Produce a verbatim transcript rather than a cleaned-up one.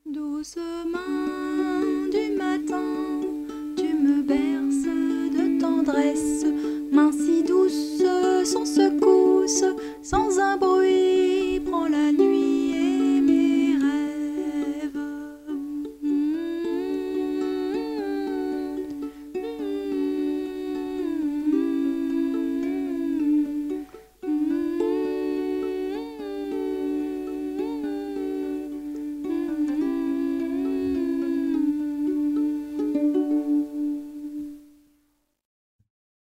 Douce main du matin, tu me berces de tendresse, main si douce sans